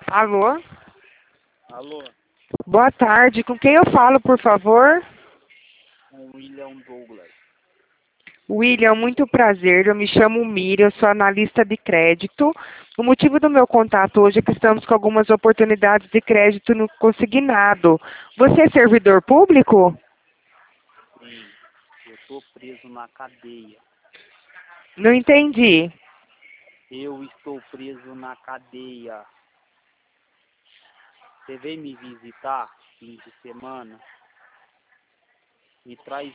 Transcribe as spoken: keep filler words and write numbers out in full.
Alô? Alô, Boa tarde. Com quem eu falo, por favor? com William Douglas. William, muito prazer. Eu me chamo Miriam, eu sou analista de crédito. O motivo do meu contato hoje é que estamos com algumas oportunidades de crédito no consignado. Você é servidor público? Sim, eu estou preso na cadeia. Não entendi. Eu estou preso na cadeia. Você vem me visitar fim de semana? Me traz